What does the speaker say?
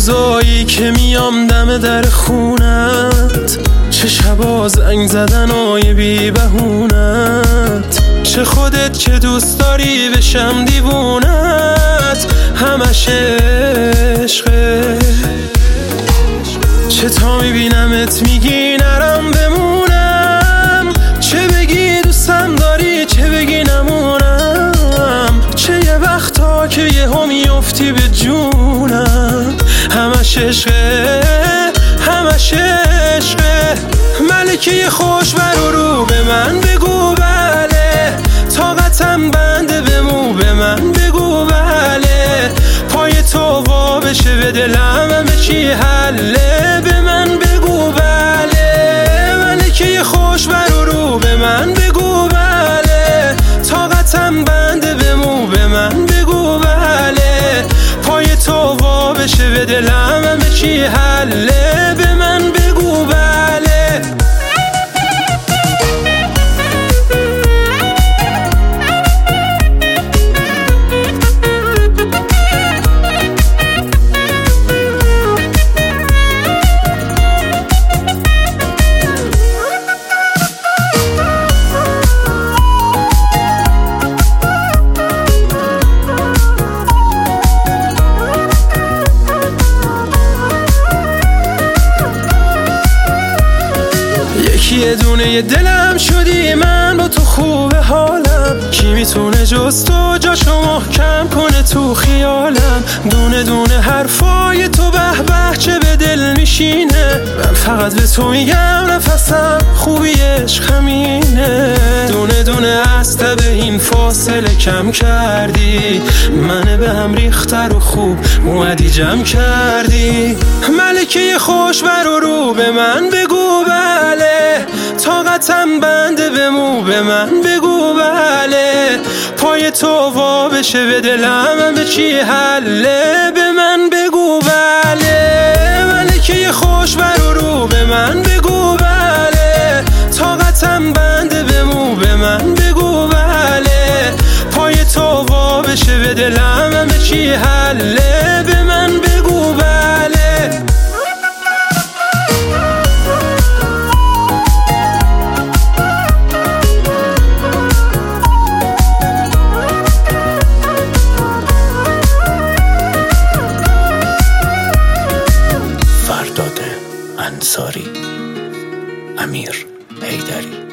روزایی که میام دم در خونت، چه شبا زنگ زدن های بی بهونت، چه خودت که دوست داری بشم دیوونت، همش عشقه. چه تا میبینمت میگی نرم بمونم، چه بگی دوستم داری چه بگی نمونم، چه یه وقتا که یهو میافتی به جونم، همش عشقه همش عشقه. ملکه خوش رو به من بگو بله، طاقتم بنده بمو به من بگو بله، پای تو وا بشه به دلم همه چی حله، به من بگو بله. ملکه خوش رو به من بگو بله، طاقتم بنده بمو به من بگو بله، پای تو وا بشه به دلم همه چی حله، به من بگو بله. یه دونه یه دلم شدی من با تو خوبه حالم، کی میتونه جز تو جاشو محکم کنه تو خیالم، دونه دونه حرفای تو به به چه به دل میشینه، من فقط به تو میگم نفسم خوبی عشق همینه، دونه دونه از به این فاصله کم کردی، منه به هم ریختر و خوب اومدی جمع کردی. ملکه خوش رو به من بگو بله، طاقتم بنده بمو به من بگو بله، پای تو وا بشه به دلم همه چی حله، به من بگو بله. ملکه خوش رو به من بگو بله، طاقتم بنده بمو به من بگو بله، پای تو وا بشه به دلم همه چی حله، به من بگو بله. فرداد انصاری، امیر حیدری.